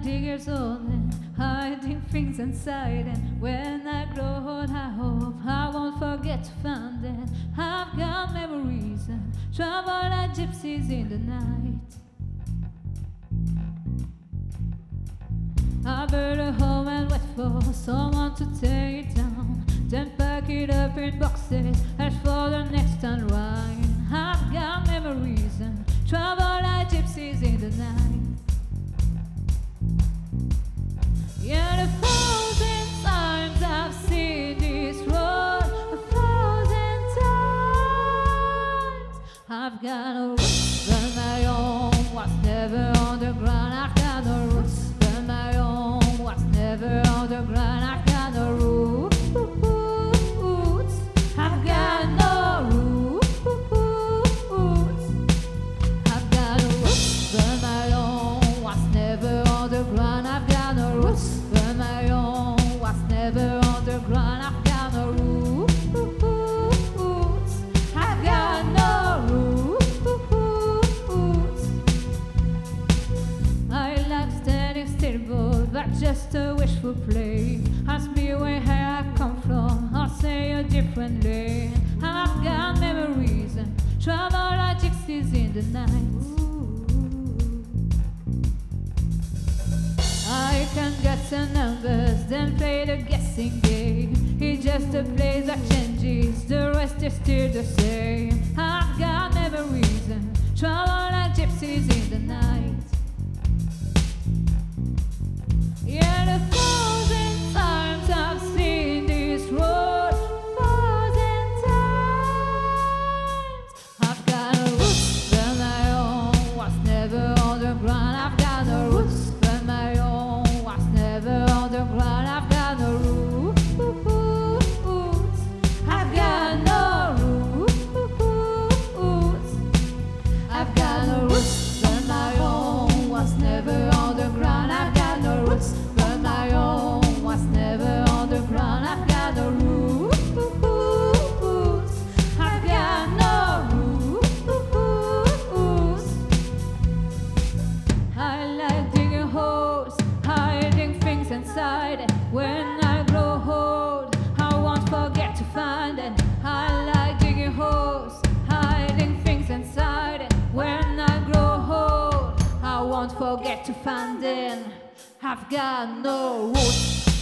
19 years old and hiding things inside. And when I grow old, I hope I won't forget to find it. I've got memories and travel like gypsies in the night. I build a home and wait for someone to tear it down, then pack it up in boxes as for the next unwind. I've got memories and travel like gypsies in the night. Yeah, 1,000 times I've seen this road, 1,000 times. I've got no roots of my own, was never on the ground. I've got no roots of my own, was never on the ground. I've got no roots. I've got no roots. I've got no roots of my own, was never on the ground. I've got no roots of my own, was never on the ground. I've got no roots. I've got no roots. I like standing still, but that's just a wishful play. Ask me where I come from, I'll say a different lane. I've got memories and travel like gypsies in the night. I can get the numbers, then play the guessing game. It's just a place that changes, the rest is still the same. I've got memories and travel like gypsies in the night. Yeah, 1,000 times I've seen this road, 1,000 times. I've got no roots of my own, was never on the ground. I've got no roots of my own, was never on the ground. I've got no roots. I've got no roots. I've got no roots of my own, was never on the ground. I've got no roots of my own, was never on the ground. I've got no roots. I've got no roots. I like digging holes, hiding things inside. And when I grow old, I won't forget to find it. I like digging holes, hiding things inside. And when I grow old, I won't forget to find it. I've got no roots.